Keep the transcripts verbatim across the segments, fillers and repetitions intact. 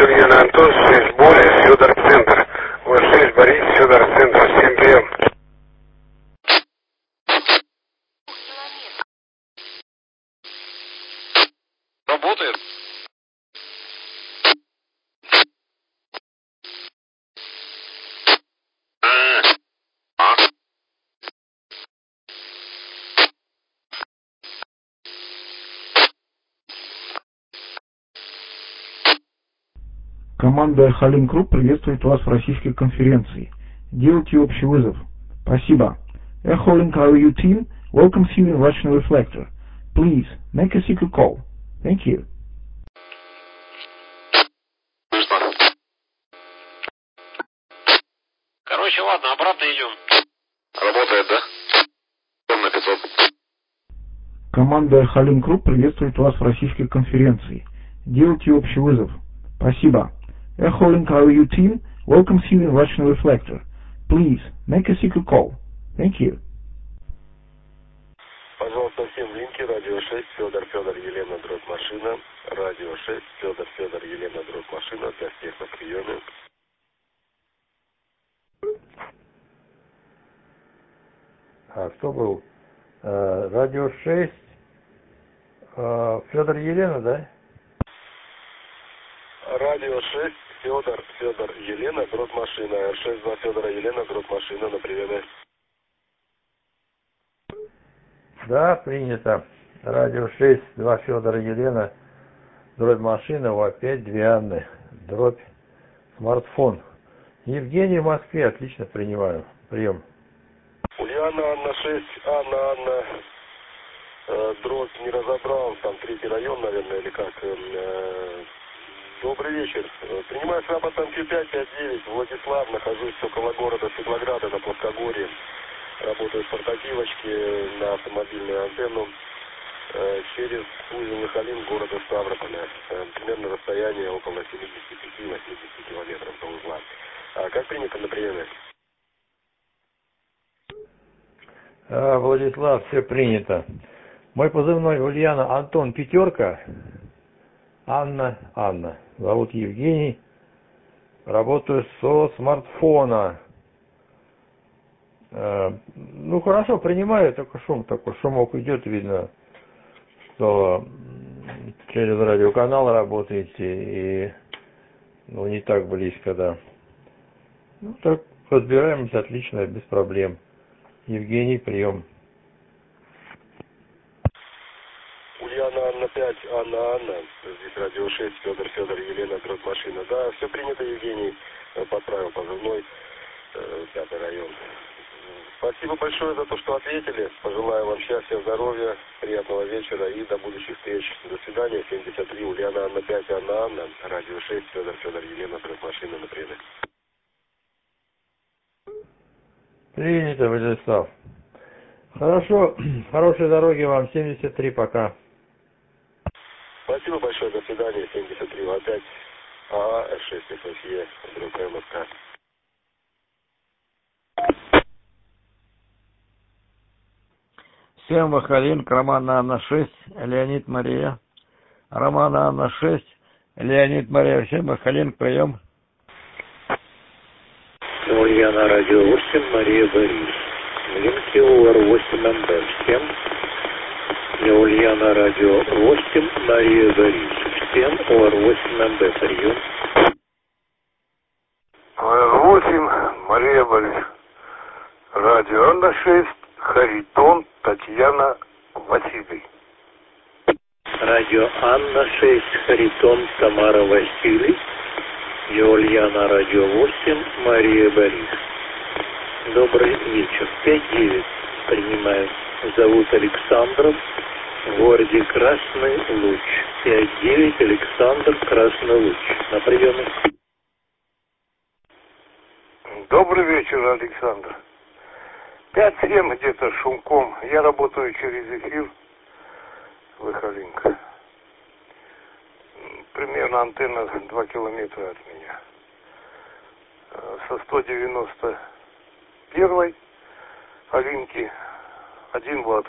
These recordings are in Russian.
Ульяна Антон, шесть Борис, Федор Центр. Вот шесть Борис, Федор Центр, всем прием. Работает? Команда Халин Групп приветствует вас в российской конференции. Делайте общий вызов. Спасибо. Echoing R U team welcomes you in Russian Reflector. Please make a secret call. Thank you. Короче, ладно, обратно идем. Работает, да? На пятьсот. Команда Халин Групп приветствует вас в российской конференции. Делайте общий вызов. Спасибо. Echoing R U team welcomes you in Russian Reflector. Please make a secret call. Thank you. Пожалуйста, всем в линке. Радио шесть, Федор, Федор, Елена, дробь машина. Радио шесть, Федор, Федор, Елена, дробь машина. Для всех на приеме. А кто был? Э, радио шесть. Э, Федор, Елена, да? Радио шесть, Федор, Федор, Елена, дробь машина. шесть два Федора, Елена, дробь машина. На приеме. Да, принято. Радио шесть, два Федора, Елена, дробь машина, у опять две Анны, дробь смартфон. Евгений в Москве, отлично принимаю. Прием. Ульяна, Анна шесть, Анна, Анна, э, дробь не разобрал, там третий район, наверное, или как. Э, добрый вечер. Принимаю с работанки пять пять девять, Владислав, нахожусь около города Светлограда на плоскогорье. Работаю в портативочке на автомобильную антенну э, через узел Халин города Ставрополя. Э, примерно расстояние около семидесяти пяти восьмидесяти километров до узла. А как принято на приеме? А, Владислав, все принято. Мой позывной Ульяна Антон Пятерка, Анна Анна. Зовут Евгений. Работаю со смартфона. Э, ну хорошо, принимаю, только шум такой, шумок идет, видно, что через радиоканал работаете и ну, не так близко, да. Ну так, разбираемся отлично, без проблем. Евгений, прием. Ульяна, Анна пять, Анна, Анна. Здесь радио шесть, Федор, Федор, Елена, дробь машина. Да, все принято, Евгений. Подправил позывной. Пятый район. Спасибо большое за то, что ответили. Пожелаю вам счастья, здоровья, приятного вечера и до будущих встреч. До свидания. семьдесят три, Ульяна, Анна пять, Анна, Анна. Радио шесть, Федор, Федор, Елена, дробь машина на приеме. Принято, Владислав. Хорошо, хорошей дороги вам. семьдесят три, пока. Спасибо большое, до свидания. семьдесят три, опять АА, Эф шесть, Эф Эф Е, дробь МСК. Всем Вахалин, Романа Анна шесть, Леонид Мария. Романа Анна шесть, Леонид Мария. Всем Вахалин, прием. Ульяна, радио восемь, Мария Борис. Линки УР восемь эм бэ. Всем. Ульяна, радио восемь, Мария Борис. Всем УР восемь эм бэ. Прием. УР восемь, Мария Борис. Радио Анна шесть, Харитон, Татьяна, Василий. Радио Анна шесть, Харитон, Тамара, Василий. Ульяна, радио восемь, Мария Борис. Добрый вечер. пять девять. Принимаю. Зовут Александров. В городе Красный Луч. пять девять, Александр, Красный Луч. На приеме. Добрый вечер, Александр. пять семь где-то шумком. Я работаю через эфир. Выхолинка. Примерно антенна два километра от меня. Со сто девяносто первой Алинки один ватт.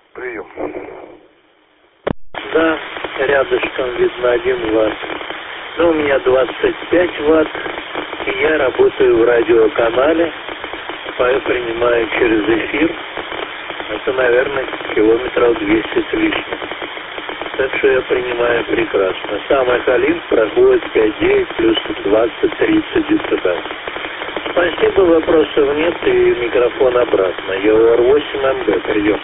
Прием. Да, рядышком видно один ватт. но у меня двадцать пять ватт, и я работаю в радиоканале, принимаю через эфир. Это, наверное, километров двести с лишним. Так что я принимаю прекрасно. Сам Эхолинк проходит пять девять плюс двадцать тридцать децибел. Спасибо, вопросов нет, и микрофон обратно. ЕОР восемь эм бэ, прием.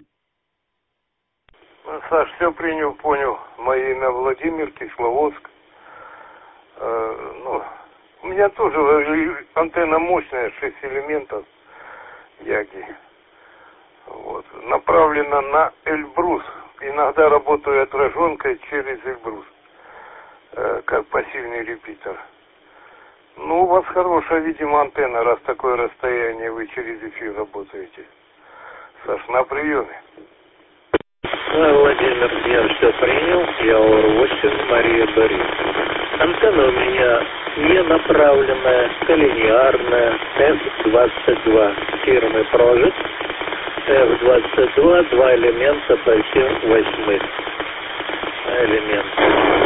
Саш, все принял, понял. Мое имя Владимир, Кисловодск. Э, ну, у меня тоже антенна мощная, шесть элементов Яги. Вот. Направлена на Эльбрус. Иногда работаю отраженкой через Эльбрус, э, как пассивный репитер. Ну, у вас хорошая, видимо, антенна, раз такое расстояние вы через эфир работаете. Саш, на приеме. Ну, Владимир, я все принял. Я ОР восемь, Мария Борис. Антенна у меня не направленная, коллинеарная, эф двадцать два фирмы Project. эф двадцать два, два элемента по семь восьмых. Элемент.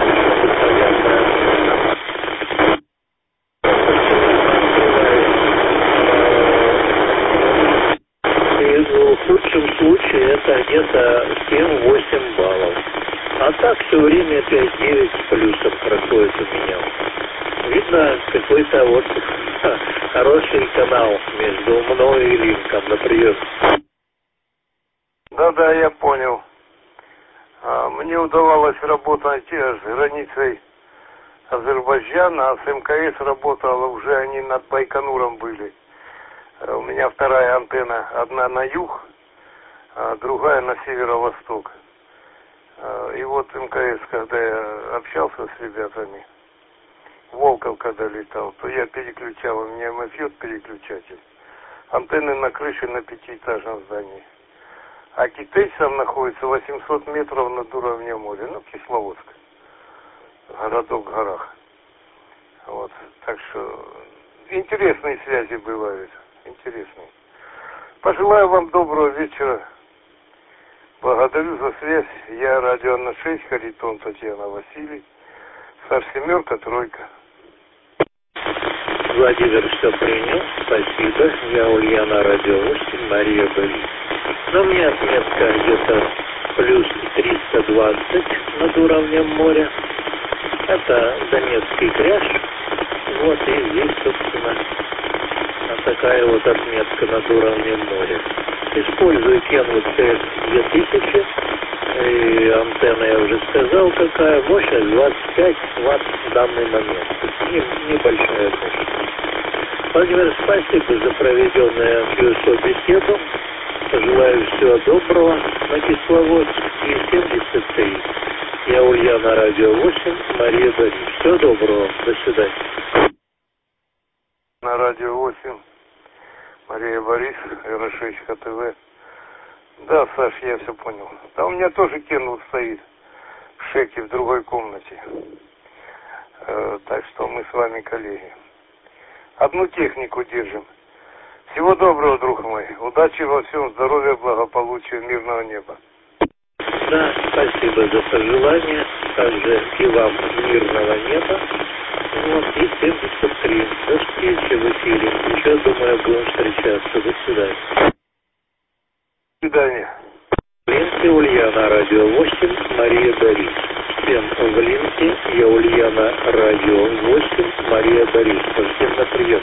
И в худшем случае это где-то семь-восемь баллов. А так все время пять девять с плюсом проходит у меня. Видно, какой-то вот хороший канал между мной и Линком на прием. Да-да, я понял. А, мне удавалось работать с границей Азербайджана, а с МКС работала, уже они над Байконуром были. А у меня вторая антенна, одна на юг, а другая на северо-восток. А, и вот МКС, когда я общался с ребятами, Волков когда летал, то я переключал, у меня эм эф ю переключатель. Антенны на крыше на пятиэтажном здании. А китайцам находится восемьсот метров над уровнем моря, ну, Кисловодск, городок в горах. Вот, так что интересные связи бывают, интересные. Пожелаю вам доброго вечера. Благодарю за связь. Я радио на шесть, Харитон Татьяна Василий. Саш, семерка, тройка. Владимир все принял, спасибо. Я Ульяна, радио восемь, Мария Борис. Но у меня отметка где-то плюс триста двадцать над уровнем моря. Это Донецкий кряж. Вот и здесь, собственно, такая вот отметка над уровнем моря. Использую Kenwood си эс две тысячи. И антенна, я уже сказал, какая. Мощность двадцать пять ватт в данный момент. Не, небольшая мощность. Владимир, спасибо за проведенную КЮСО беседу. Желаю всего доброго на Кисловодск и семьдесят три. Я Ульяна, радио восемь, Мария Борис. Всего доброго. До свидания. На радио восемь, Мария Борис, эр шесть ха тэ вэ. Да, Саш, я все понял. Да у меня тоже Kenwood стоит в шеке в другой комнате. Э, так что мы с вами коллеги. Одну технику держим. Всего доброго, друг мой. Удачи во всем, здоровья, благополучия, мирного неба. Да, спасибо за пожелание. Также и вам мирного неба. Вот, и семьдесят три. До встречи в эфире. Еще, думаю, будем встречаться. До свидания. До свидания. В Линке Ульяна, радио восемь, Мария Борис. Всем в Линке, я Ульяна, радио восемь, Мария Борис. Всем на прием.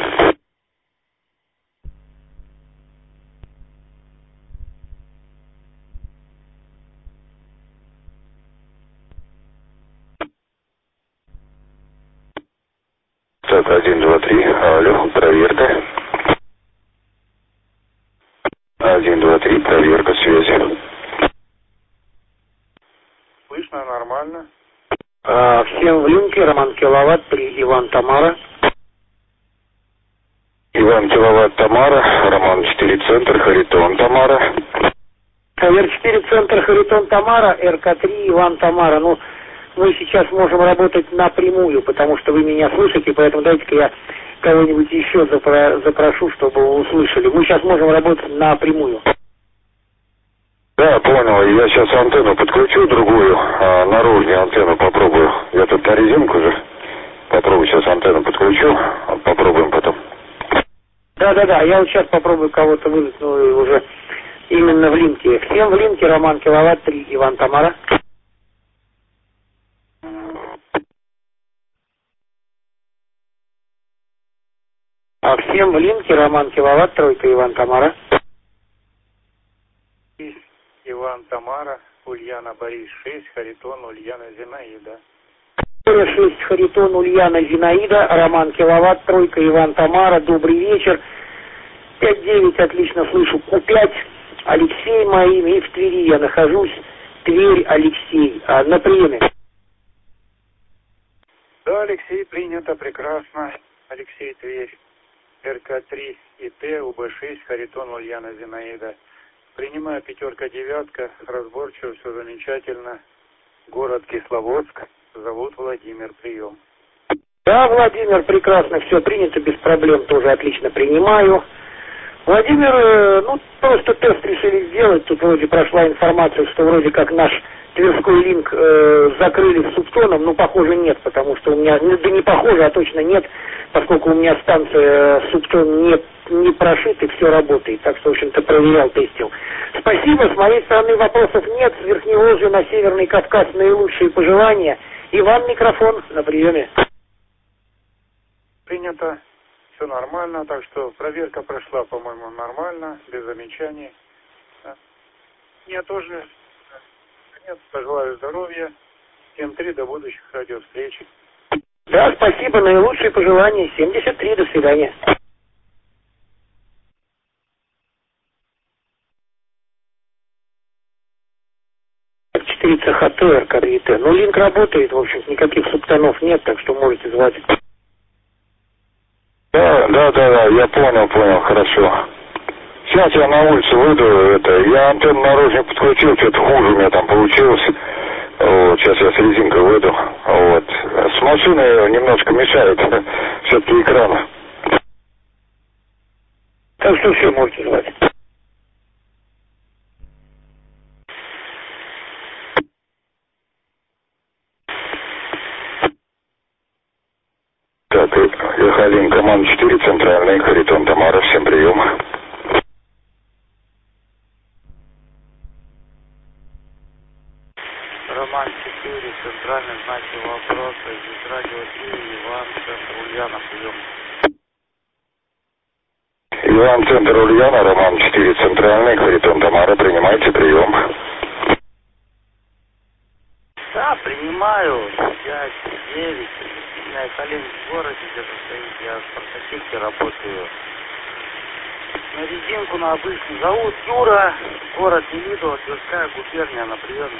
Так, один, два, три. Алло, проверка. Один, два, три, проверка связи. Слышно, нормально. А, всем в Линке, Роман Киловатт, три, Иван Тамара. Иван Киловатт Тамара, Роман четыре центр, Харитон Тамара. эр четыре центр, Харитон Тамара, эр ка три, Иван Тамара. Ну, мы сейчас можем работать напрямую, потому что вы меня слышите, поэтому дайте-ка я кого-нибудь еще запро- запрошу, чтобы вы услышали. Мы сейчас можем работать напрямую. Да, понял. Я сейчас антенну подключу другую, а, наружную антенну попробую. Я тут на резинку же. Попробую сейчас антенну подключу, попробуем потом. Да-да-да, я вот сейчас попробую кого-то вызвать, ну, уже именно в линке. Всем в линке, Роман Киловатт три, Иван Тамара. А всем в линке, Роман Киловатт, тройка, Иван Тамара. Иван Тамара, Ульяна Борис шесть, Харитон, Ульяна Зинаида. шесть, Харитон, Ульяна Зинаида, Роман Киловатт, тройка, Иван Тамара, добрый вечер. пять девять, отлично слышу, Ку пять, Алексей моим, и в Твери я нахожусь, Тверь, Алексей, а, на приеме. Да, Алексей, принято, прекрасно. Алексей, Тверь, Р К три и Т, У Б шесть, Харитон, Ульяна Зинаида. Принимаю пятерка, девятка, разборчиво, все замечательно. Город Кисловодск, зовут Владимир, прием. Да, Владимир, прекрасно, все принято, без проблем, тоже отлично принимаю. Владимир, ну, просто тест решили сделать, тут вроде прошла информация, что вроде как наш Тверской линк э, закрыли с Субтоном, ну, похоже, нет, потому что у меня, ну, да не похоже, а точно нет, поскольку у меня станция э, Субтон не, не прошита, и все работает, так что, в общем-то, проверял, тестил. Спасибо, с моей стороны вопросов нет, с Верхневолжья на Северный Кавказ наилучшие пожелания. Иван, микрофон, на приеме. Принято, все нормально, так что проверка прошла, по-моему, нормально, без замечаний. Да. Я тоже... Нет, пожелаю здоровья. семь три, до будущих радиовстреч. Да, спасибо, наилучшие пожелания. семьдесят три, до свидания. четыре Ц Х Т, Р К три Т. Ну, линк работает, в общем, никаких субтонов нет, так что можете звать. Да, да, да, да, я понял, понял, хорошо. Сейчас я на улицу выйду, это, я антенну наружу подключил, что-то хуже у меня там получилось. Вот, сейчас я с резинкой выйду. Вот. С машины немножко мешает все-таки экран. Так что все можете звать. Так, Эхолин, команда четыре, центральный, Харитон, Тамара, всем прием. Роман четыре, центральный, знаки вопроса, здесь радио три, Иван, центр Ульяна, прием. Иван, центр Ульяна, Роман четыре, центральный, Харитон, Тамара, принимайте прием. Да, принимаю, пять девять, у меня Эхолин в городе где-то стоит, я в Спартакике работаю. На резинку, на обычный. Зовут Юра, город Нелидово, Тверская губерния, на приеме.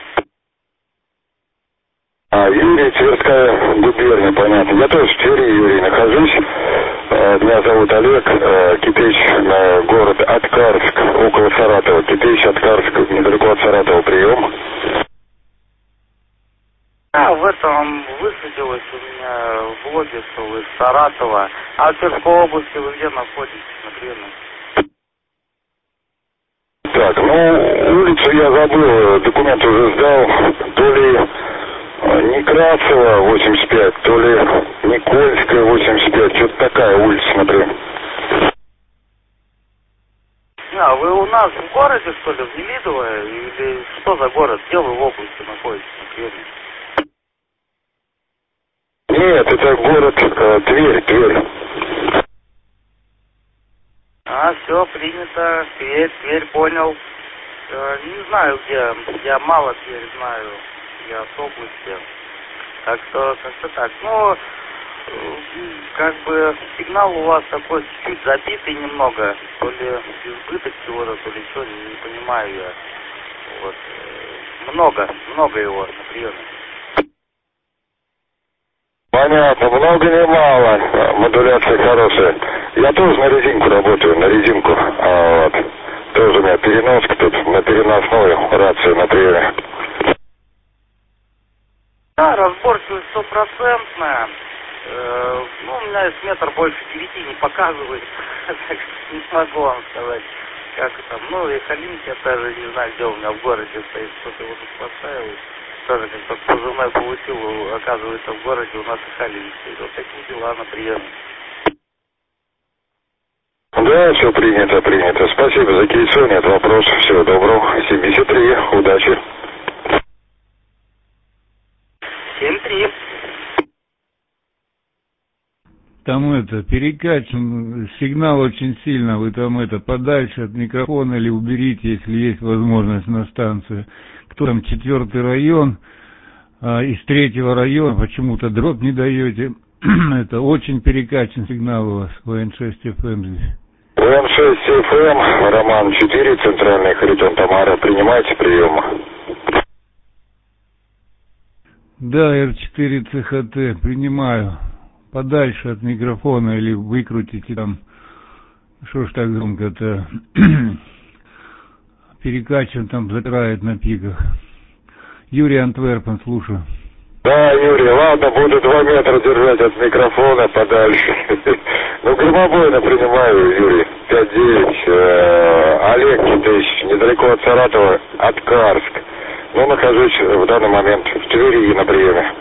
А, Юрий, Тверская губерния, понятно. Я тоже в Твери, Юрий, нахожусь. Меня зовут Олег, Кипич, город Аткарск, около Саратова. Кипич, Аткарск, недалеко от Саратова, прием. А, в этом высадилось у меня в блоге, что вы из Саратова. А в Тверской области вы где находитесь, на приеме? Так, ну, улицу я забыл, документ уже сдал. То ли Некрасова, восемьдесят пять, то ли Никольская, восемьдесят пять. Что-то такая улица, например. А, вы у нас в городе, что ли, в Нелидово? Или что за город? Где вы в области находитесь, на приеме? Нет, это город э, Тверь, Тверь. А, все, принято. Тверь, Тверь, понял. Э, не знаю, где. Я мало Тверь знаю. Я с области. Так что, как-то так. Ну, как бы сигнал у вас такой чуть-чуть забитый немного. То ли избыток чего-то, то ли что, не, не понимаю я. Вот. Много, много его на приеме. Понятно, много не мало, модуляция хорошая. Я тоже на резинку работаю, на резинку. А, вот. Тоже у меня переноска тут, на переносную рацию на приеме. Да, разборчивость стопроцентная. Э, ну, у меня есть метр больше девяти не показывает, так что не смогу вам сказать, как это. Ну, и Эхолин, я даже не знаю, где у меня в городе стоит, кто-то его тут поставил. тоже как-то позывной получил, оказывается, в городе у нас и Хали висит. Вот такие дела на приеме. Да, все принято, принято. Спасибо за кейсо, нет вопросов. Всего доброго. семьдесят три, удачи. семь три. Там это, перекачан сигнал очень сильно, вы там это, подальше от микрофона или уберите, если есть возможность на станции. Кто там, четвертый район, а, из третьего района почему-то дробь не даете. Это очень перекачан сигнал у вас, вэ эн шесть эф эм здесь. вэ эн шесть эф эм, Роман четыре, центральный Харитон Тамара, принимайте прием. Да, эр четыре цэ ха тэ, принимаю. Подальше от микрофона или выкрутите там, что ж так громко-то, перекачан там, запирает на пиках. Юрий Антверпен, слушаю. Да, Юрий, ладно, буду два метра держать от микрофона подальше. Ну, громобойно принимаю, Юрий. пять девять, Олег Китыч, недалеко от Саратова, от Карск. Ну, нахожусь в данный момент в Твери на приеме.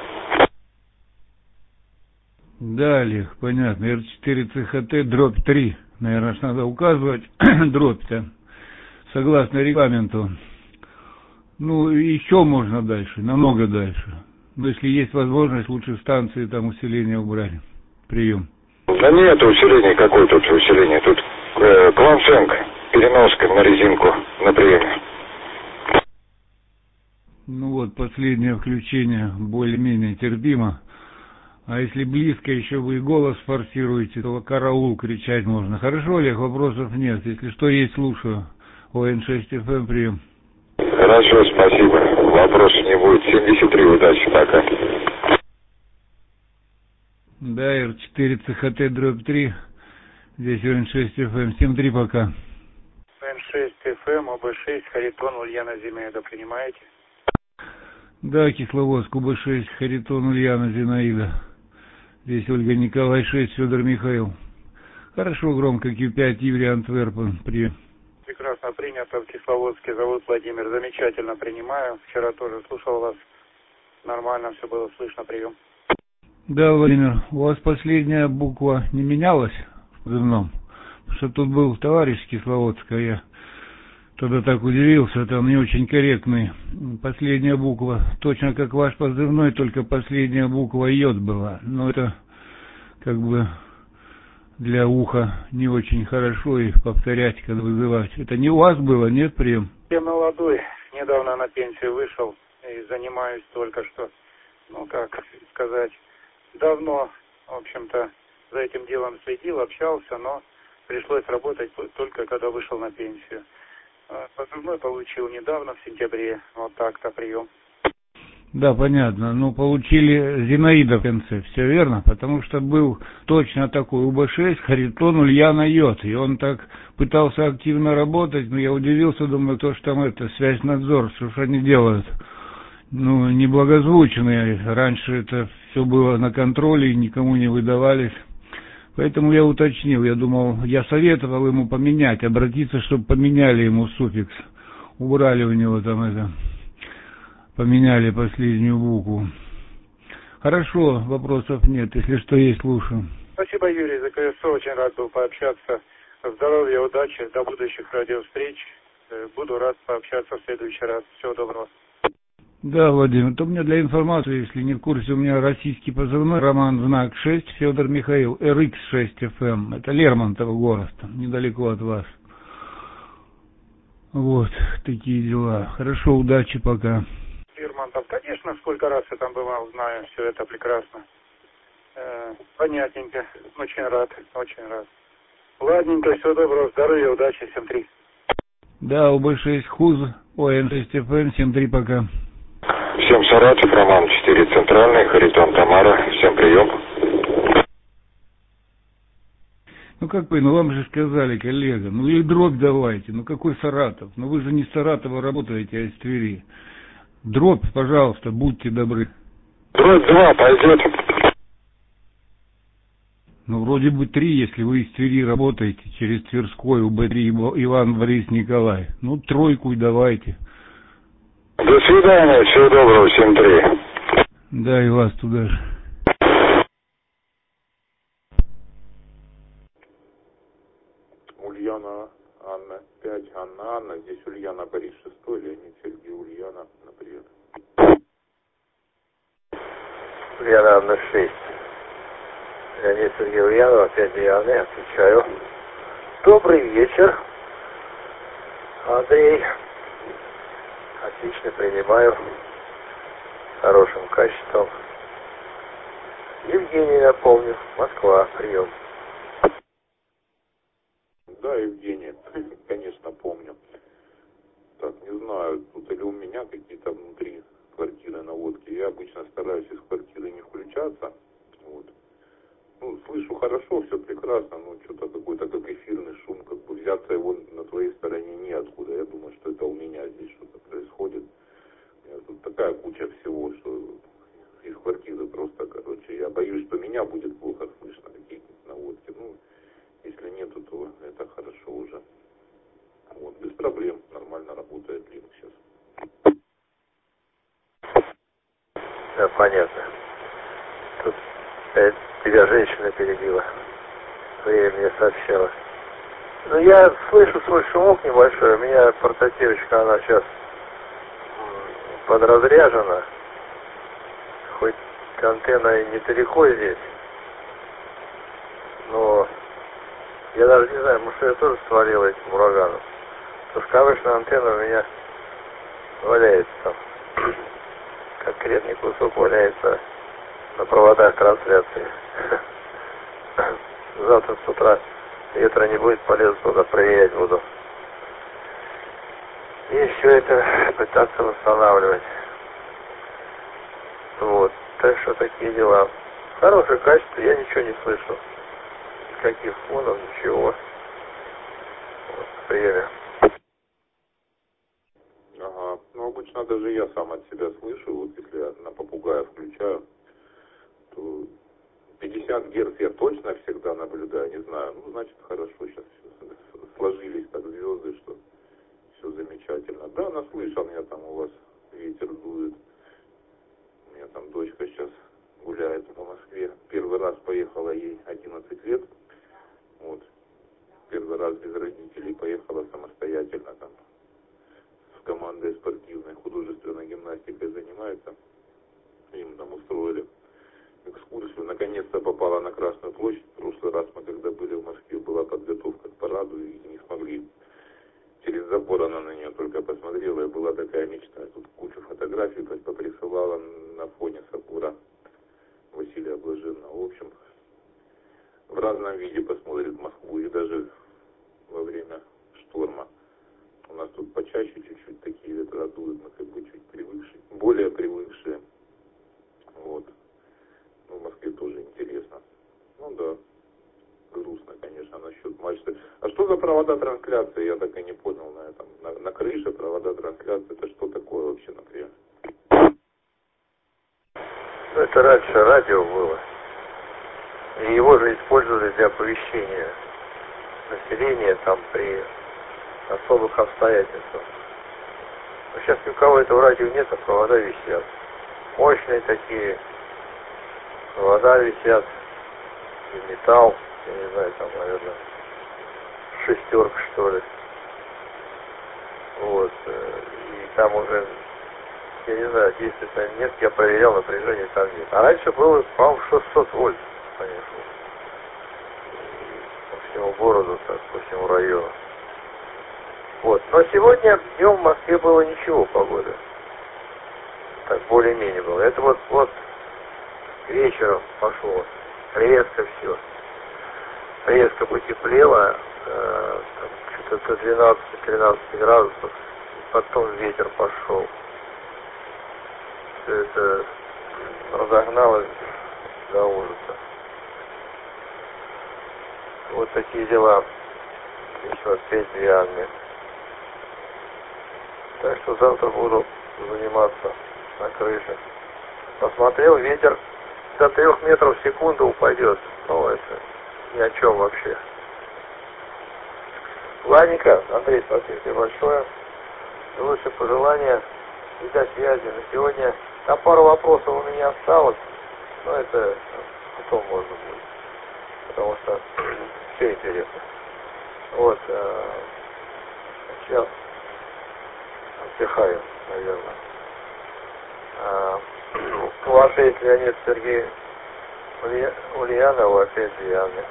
Да, Олег, понятно. эр четыре цэ ха тэ, дробь три. Наверное, надо указывать дробь-то, согласно регламенту. Ну, еще можно дальше, намного дальше. Но если есть возможность, лучше станции там усиление убрать. Прием. Да нет усиления, какое тут усиление? Тут э, кланшенк, переноска на резинку на приеме. Ну вот, последнее включение более-менее терпимо. А если близко еще вы голос форсируете, то караул кричать можно. Хорошо, Олег, вопросов нет. Если что, есть, слушаю. вэ эн шесть эф эм, прием. Хорошо, спасибо. Вопросов не будет. семьдесят три, удачи, пока. Да, эр четыре цэ ха тэ, дробь три. Здесь вэ эн шесть эф эм, семь три, пока. вэ эн шесть эф эм, о бэ шесть, Харитон, Ульяна Зинаида, принимаете? Да, Кисловодск, о бэ шесть, Харитон, Ульяна Зинаида. Здесь Ольга Николай шесть, Федор Михаил. Хорошо, громко, кью пять, Юрий Антверпен, прием. Прекрасно принято в Кисловодске, зовут Владимир, замечательно принимаю. Вчера тоже слушал вас, нормально все было слышно, прием. Да, Владимир, у вас последняя буква не менялась в позывном? Потому что тут был товарищ Кисловодска, я тогда так удивился, там не очень корректный. Последняя буква, точно как ваш позывной, только последняя буква йод была. Но это как бы для уха не очень хорошо их повторять, когда вызывать. Это не у вас было, нет, прием? Я молодой, недавно на пенсию вышел и занимаюсь только что, ну как сказать, давно, в общем-то, за этим делом следил, общался, но пришлось работать только когда вышел на пенсию. Позывной получил недавно, в сентябре, вот так-то прием. Да, понятно. Ну, получили Зинаида в конце, все верно? Потому что был точно такой у бэ шесть, Харитон, Ульяна йод. И он так пытался активно работать, но я удивился, думаю, то, что там это, связь-надзор, что ж они делают. Ну, неблагозвучные. Раньше это все было на контроле и никому не выдавались. Поэтому я уточнил, я думал, я советовал ему поменять, обратиться, чтобы поменяли ему суффикс. Убрали у него там это, поменяли последнюю букву. Хорошо, вопросов нет, если что есть, слушаю. Спасибо, Юрий, за КСО, очень рад был пообщаться. Здоровья, удачи, до будущих радиовстреч. Буду рад пообщаться в следующий раз. Всего доброго. Да, Владимир, то мне для информации, если не в курсе, у меня российский позывной, Роман знак шесть, Федор Михаил, эр икс шесть эф эм, это Лермонтов город, там, недалеко от вас. Вот, такие дела. Хорошо, удачи, пока. Лермонтов, конечно, сколько раз я там бывал, знаю, все это прекрасно. Э, понятненько, очень рад, очень рад. Ладненько, всего доброго, здоровья, удачи, семь три. Да, о бэ шесть ХУЗ, о эн шесть эф эм, семь три, пока. Всем Саратов, Роман четыре, центральный, Харитон Тамара, всем прием. Ну как вы, ну вам же сказали, коллега, ну или дробь давайте, ну какой Саратов? Ну вы же не с Саратова работаете, а из Твери. Дробь, пожалуйста, будьте добры. Дробь два пойдет. Ну вроде бы три, если вы из Твери работаете, через Тверской, у бэ три, Иван Борис Николай. Ну тройку и давайте. До свидания, всего доброго, семь три. Да, и вас туда же. Ульяна, Анна, пять, Анна, Анна, здесь Ульяна, Борис, шестой, Леонид, Сергей, Ульяна, на привет. Ульяна, Анна, шесть. Леонид, Сергей, Ульянова, пять, Ульяны, отвечаю. Добрый вечер, Андрей. Отлично, принимаю. Хорошим качеством. Евгений, напомню, Москва, прием. Да, Евгений, конечно, помню. Так, не знаю, тут или у меня какие-то внутри квартиры наводки. Я обычно стараюсь из квартиры не включаться. Вот. Ну, слышу хорошо, все прекрасно, но что-то какой-то как эфирный шум, как бы взяться его на твоей стороне неоткуда. Я думаю, что это у меня здесь что-то происходит. У меня тут такая куча всего, что из квартиры просто, короче, я боюсь, что меня будет плохо слышно, какие-то наводки. Ну, если нету, то это хорошо уже. Вот, без проблем, нормально работает линк сейчас. Да, понятно. Тут э, тебя женщина перебила. Время мне сообщала. Ну, я слышу свой шумок небольшой. У меня портативочка, она сейчас подразряжена. Хоть антенна и недалеко здесь. Но я даже не знаю, может, я тоже свалил этим ураганом. Пусковышная антенна у меня валяется там. Конкретный кусок валяется на проводах трансляции. Завтра с утра ветра не будет, полезу туда, проверять буду. И все это пытаться восстанавливать. Вот. Так что такие дела. Хорошее качество, я ничего не слышу. Никаких фонов, ничего. Вот, приеме. Ага. Ну, обычно даже я сам от себя слышу. Вот если я на попугая включаю, то пятьдесят герц я точно всегда наблюдаю. Не знаю. Ну, значит, хорошо. Сейчас сложились так звезды, что все замечательно. Да, наслышал я там, у вас ветер дует. У меня там дочка сейчас гуляет по Москве. Первый раз поехала, ей одиннадцать лет. Вот. Первый раз без родителей поехала самостоятельно там. С командой спортивной, художественной гимнастикой занимается. Им там устроили экскурсию. Наконец-то попала на Красную площадь. В прошлый раз мы, когда были в Москве, была подготовка к параду и не смогли. Через забор она на нее только посмотрела, и была такая мечта. Тут кучу фотографий поприсылала на фоне собора Василия Блаженного. В общем, в разном виде посмотрит Москву, и даже во время шторма. У нас тут почаще чуть-чуть такие ветра дуют, мы как бы чуть привыкшие, более привыкшие. Вот. Ну, в Москве тоже интересно. Ну да, грустно, конечно, насчет мачты. А что за провода трансляции? Я так и не понял на этом. На, на крыше провода трансляции, это что такое вообще, например? Ну, это раньше радио было. И его же использовали для оповещения населения там при особых обстоятельствах. Но сейчас ни у кого этого радио нет, а провода висят. Мощные такие. Провода висят. И металл. Я не знаю, там, наверное, шестерка, что ли. Вот. И там уже, я не знаю, действует или нет, я проверял, напряжение там нет. А раньше было, по-моему, шестьсот вольт, конечно. По всему городу, так, по всему району. Вот. Но сегодня днем в Москве было ничего, погода. Так, более-менее было. Это вот, вот вечером пошло. Резко все. Резко потеплело. Э, что-то до двенадцати-тринадцати градусов. И потом ветер пошел. Все это разогналось до ужаса. Вот такие дела. Еще опять две армии. Так что завтра буду заниматься на крыше. Посмотрел, ветер до трех метров в секунду упадет. Ну, это ни о чем вообще. Ладненько, Андрей, спасибо тебе большое. Лучшие пожелания. и до связи. На сегодня там пару вопросов у меня осталось, но это потом можно будет, потому что все интересно. Вот, э, сейчас отдыхаю, наверное. А, у вас есть Леонид Сергей Ульянов, опять Диана.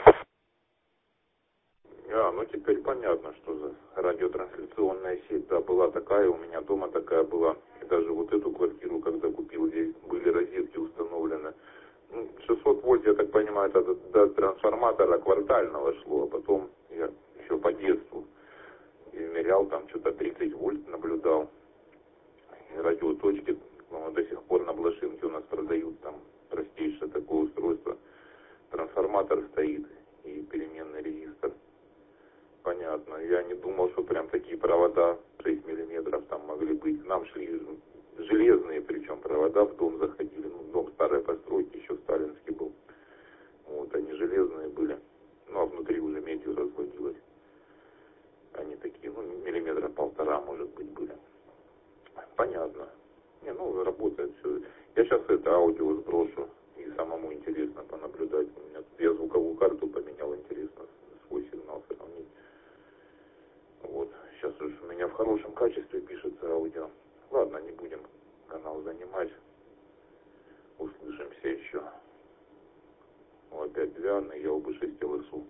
А, ну теперь понятно, что за радиотрансляционная сеть, да, была такая, у меня дома такая была. И даже вот эту квартиру, когда купил, здесь были розетки установлены. Ну, шестьсот вольт, я так понимаю, это до, до трансформатора квартального шло, а потом я еще по детству измерял, там что-то тридцать вольт наблюдал. И радиоточки, ну, до сих пор на Блошинке у нас продают, там простейшее такое устройство. Трансформатор стоит и переменный резистор. Понятно. Я не думал, что прям такие провода шесть миллиметров там могли быть. Нам шли железные, причем провода в дом заходили. Ну, дом старой постройки, еще сталинский был. Вот, они железные были. Ну, а внутри уже медью разводилось. Они такие, ну, миллиметра полтора, может быть, были. Понятно. Не, ну, работает все. Я сейчас это аудио сброшу. И самому интересно понаблюдать. У меня тут я звуковую карту поменял, интересно свой сигнал сравнить. Вот, сейчас уже у меня в хорошем качестве пишется аудио. Ладно, не будем канал занимать. Услышимся еще. Ну, опять Диана, я об шесть ЛСУ.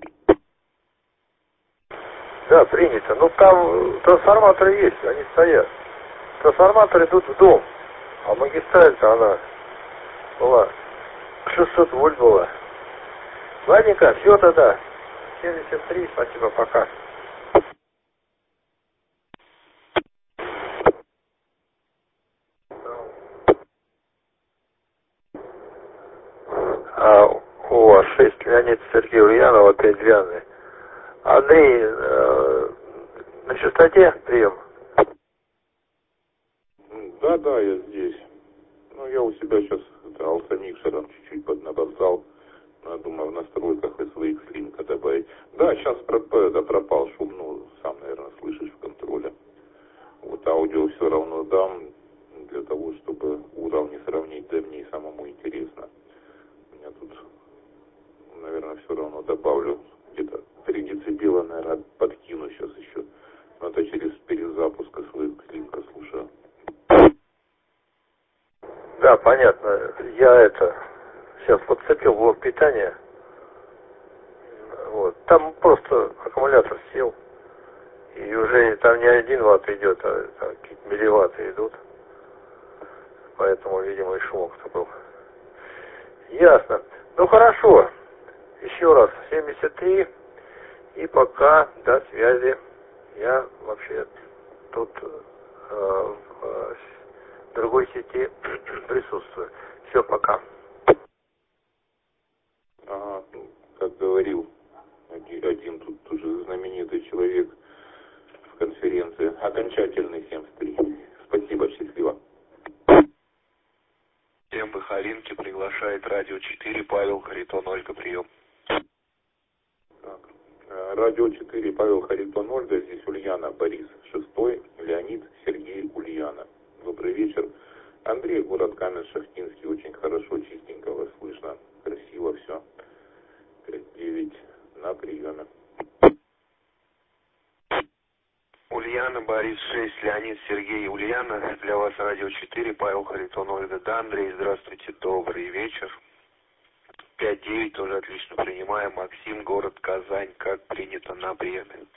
Да, принято. Ну, там трансформаторы есть, они стоят. Трансформаторы идут в дом. А магистраль-то она была шестьсот вольт была. Ладненько, все тогда. семьдесят три, спасибо, пока. А у вас шесть Леонид Сергей Ульянов, опять Вяны. Андрей, э, на частоте прием? Да, да, я здесь. Ну, я у себя сейчас алфа-микшером чуть-чуть поднабросал. Я думаю, в настройках эс ви икс линка добавить. Да, сейчас это, пропал шум, ну, сам, наверное, слышишь в контроле. Вот аудио все равно дам, для того, чтобы уровни сравнить, да мне и самому интересно. У меня тут, наверное, все равно добавлю где-то три децибела, наверное, подкину сейчас еще. Но это через перезапуск эс ви икс линка слушаю. Да, понятно. Я это сейчас подцепил блок питания. Вот. Там просто аккумулятор сел. И уже там не один ватт идет, а там какие-то милливатты идут. Поэтому, видимо, и шумок-то был. Ясно. Ну хорошо. Еще раз. семьдесят три. И пока до связи. Я вообще тут э, в другой сети присутствую. Все, пока. Ага, как говорил один, один тут уже знаменитый человек в конференции. Окончательный семьдесят три. Спасибо, счастливо. эм бэ Халинки приглашает радио четыре, Павел Харитон, Ольга, прием. Так. Радио четыре, Павел Харитон, Ольга, здесь Ульяна, Борис шестой, Леонид Сергей Ульяна. Добрый вечер. Андрей, город Каменск-Шахтинский, очень хорошо, чистенько вас слышно, красиво все. пять девять на приеме. Ульяна, Борис шесть, Леонид Сергей Ульяна. Для вас радио четыре, Павел Харитон, Ольга. Да, Андрей, здравствуйте, добрый вечер. пять девять тоже отлично принимаем. Максим, город Казань, как принято на приеме.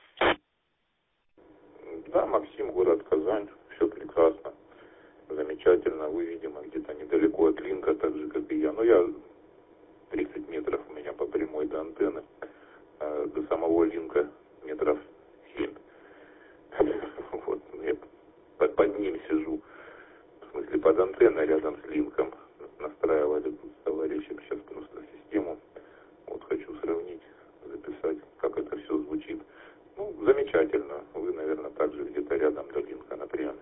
Да, Максим, город Казань, все прекрасно. Замечательно, вы, видимо, где-то недалеко от линка, так же, как и я. Но я тридцать метров у меня по прямой до антенны, а до самого линка метров семь. Вот, я под, под ним сижу, в смысле под антенной рядом с линком. Настраивали тут с товарищем сейчас просто систему. Вот хочу сравнить, записать, как это все звучит. Ну, замечательно. Вы, наверное, также где-то рядом до линка на приеме.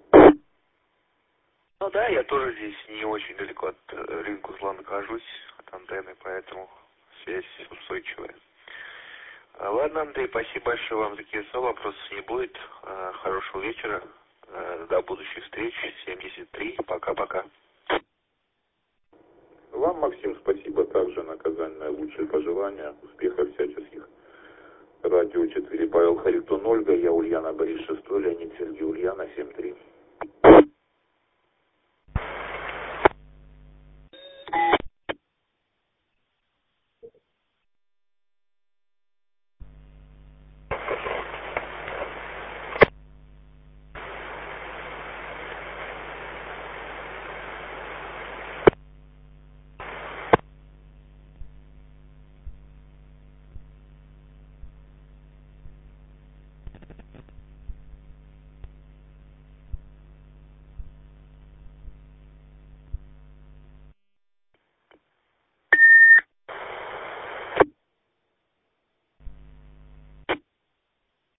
Ну да, я тоже здесь не очень далеко от э, рынка узла нахожусь, от антенны, поэтому связь устойчивая. А, ладно, Андрей, спасибо большое вам за Q S O, вопросов не будет. А, хорошего вечера. До будущих встреч. семьдесят три. Пока-пока. Вам, Максим, спасибо также. Наказание, лучшие пожелания, успехов всяческих. Радио четыре, Павел Харитон, Ольга, я Ульяна Борис шесть, Леонид Сергей Ульяна семь три.